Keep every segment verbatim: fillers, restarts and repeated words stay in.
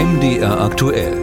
M D R aktuell.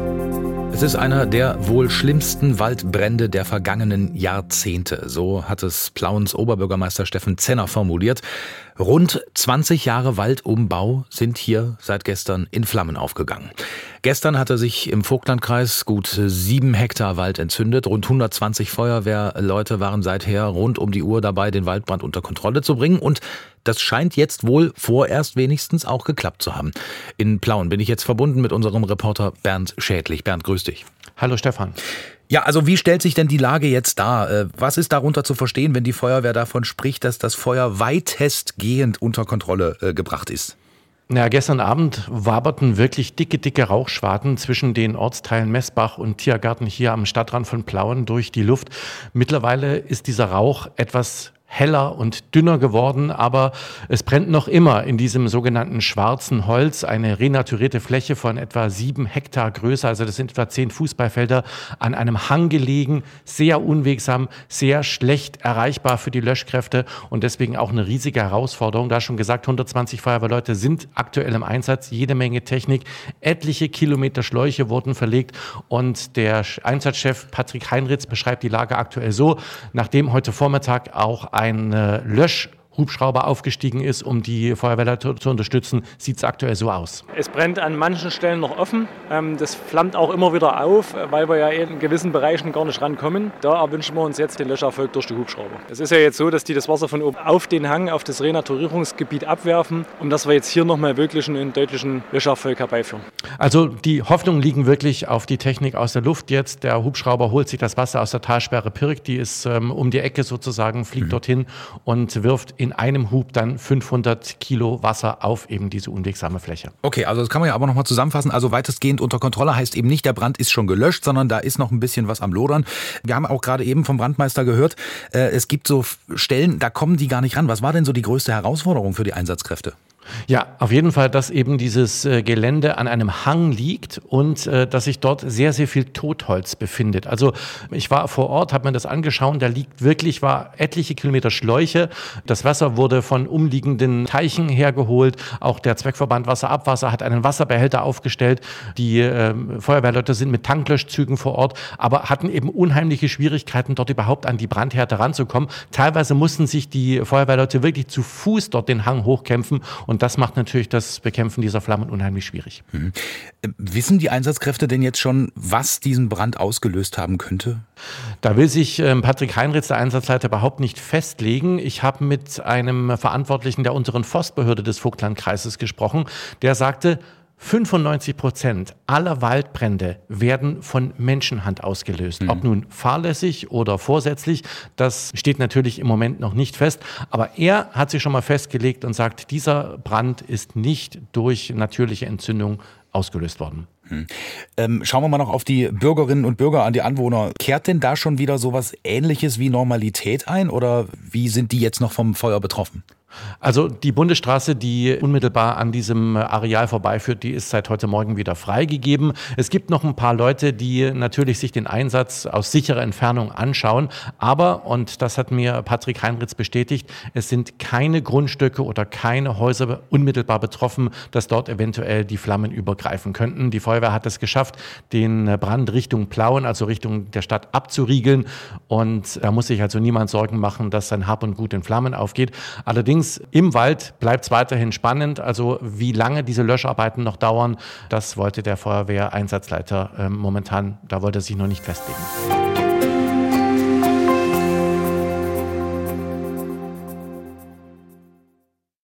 Es ist einer der wohl schlimmsten Waldbrände der vergangenen Jahrzehnte. So hat es Plauens Oberbürgermeister Steffen Zenner formuliert. Rund zwanzig Jahre Waldumbau sind hier seit gestern in Flammen aufgegangen. Gestern hatte sich im Vogtlandkreis gut sieben Hektar Wald entzündet. Rund hundertzwanzig Feuerwehrleute waren seither rund um die Uhr dabei, den Waldbrand unter Kontrolle zu bringen. Und das scheint jetzt wohl vorerst wenigstens auch geklappt zu haben. In Plauen bin ich jetzt verbunden mit unserem Reporter Bernd Schädlich. Bernd, grüß dich. Hallo Stefan. Ja, also wie stellt sich denn die Lage jetzt dar? Was ist darunter zu verstehen, wenn die Feuerwehr davon spricht, dass das Feuer weitestgehend unter Kontrolle äh, gebracht ist? Ja, gestern Abend waberten wirklich dicke, dicke Rauchschwaden zwischen den Ortsteilen Messbach und Tiergarten hier am Stadtrand von Plauen durch die Luft. Mittlerweile ist dieser Rauch etwas heller und dünner geworden, aber es brennt noch immer in diesem sogenannten schwarzen Holz, eine renaturierte Fläche von etwa sieben Hektar Größe, also das sind etwa zehn Fußballfelder, an einem Hang gelegen, sehr unwegsam, sehr schlecht erreichbar für die Löschkräfte und deswegen auch eine riesige Herausforderung. Da schon gesagt, hundertzwanzig Feuerwehrleute sind aktuell im Einsatz, jede Menge Technik, etliche Kilometer Schläuche wurden verlegt und der Einsatzchef Patrick Heinritz beschreibt die Lage aktuell so, nachdem heute Vormittag auch ein äh, Löschhubschrauber aufgestiegen ist, um die Feuerwehrleute zu unterstützen, sieht es aktuell so aus. Es brennt an manchen Stellen noch offen. Das flammt auch immer wieder auf, weil wir ja in gewissen Bereichen gar nicht rankommen. Da erwünschen wir uns jetzt den Löscherfolg durch die Hubschrauber. Es ist ja jetzt so, dass die das Wasser von oben auf den Hang, auf das Renaturierungsgebiet abwerfen, um dass wir jetzt hier nochmal wirklich einen deutlichen Löscherfolg herbeiführen. Also die Hoffnungen liegen wirklich auf die Technik aus der Luft jetzt. Der Hubschrauber holt sich das Wasser aus der Talsperre Pirk, die ist ähm, um die Ecke sozusagen, fliegt mhm. dorthin und wirft in einem Hub dann fünfhundert Kilo Wasser auf eben diese unwegsame Fläche. Okay, also das kann man ja aber nochmal zusammenfassen. Also weitestgehend unter Kontrolle heißt eben nicht, der Brand ist schon gelöscht, sondern da ist noch ein bisschen was am Lodern. Wir haben auch gerade eben vom Brandmeister gehört, äh, es gibt so Stellen, da kommen die gar nicht ran. Was war denn so die größte Herausforderung für die Einsatzkräfte? Ja, auf jeden Fall, dass eben dieses äh, Gelände an einem Hang liegt und äh, dass sich dort sehr, sehr viel Totholz befindet. Also ich war vor Ort, habe mir das angeschaut, da liegt wirklich, war etliche Kilometer Schläuche. Das Wasser wurde von umliegenden Teichen hergeholt. Auch der Zweckverband Wasserabwasser hat einen Wasserbehälter aufgestellt. Die äh, Feuerwehrleute sind mit Tanklöschzügen vor Ort, aber hatten eben unheimliche Schwierigkeiten, dort überhaupt an die Brandherde ranzukommen. Teilweise mussten sich die Feuerwehrleute wirklich zu Fuß dort den Hang hochkämpfen und Und das macht natürlich das Bekämpfen dieser Flammen unheimlich schwierig. Mhm. Wissen die Einsatzkräfte denn jetzt schon, was diesen Brand ausgelöst haben könnte? Da will sich ähm, Patrick Heinritz, der Einsatzleiter, überhaupt nicht festlegen. Ich habe mit einem Verantwortlichen der unteren Forstbehörde des Vogtlandkreises gesprochen, der sagte, fünfundneunzig Prozent aller Waldbrände werden von Menschenhand ausgelöst. Mhm. Ob nun fahrlässig oder vorsätzlich, das steht natürlich im Moment noch nicht fest. Aber er hat sich schon mal festgelegt und sagt, dieser Brand ist nicht durch natürliche Entzündung ausgelöst worden. Hm. Ähm, schauen wir mal noch auf die Bürgerinnen und Bürger, an die Anwohner. Kehrt denn da schon wieder sowas Ähnliches wie Normalität ein oder wie sind die jetzt noch vom Feuer betroffen? Also die Bundesstraße, die unmittelbar an diesem Areal vorbeiführt, die ist seit heute Morgen wieder freigegeben. Es gibt noch ein paar Leute, die natürlich sich den Einsatz aus sicherer Entfernung anschauen. Aber, und das hat mir Patrick Heinritz bestätigt, es sind keine Grundstücke oder keine Häuser unmittelbar betroffen, dass dort eventuell die Flammen übergreifen könnten. Die Feuerwehr hat es geschafft, den Brand Richtung Plauen, also Richtung der Stadt, abzuriegeln. Und da muss sich also niemand Sorgen machen, dass sein Hab und Gut in Flammen aufgeht. Allerdings im Wald bleibt es weiterhin spannend. Also wie lange diese Löscharbeiten noch dauern, das wollte der Feuerwehreinsatzleiter äh, momentan, da wollte er sich noch nicht festlegen.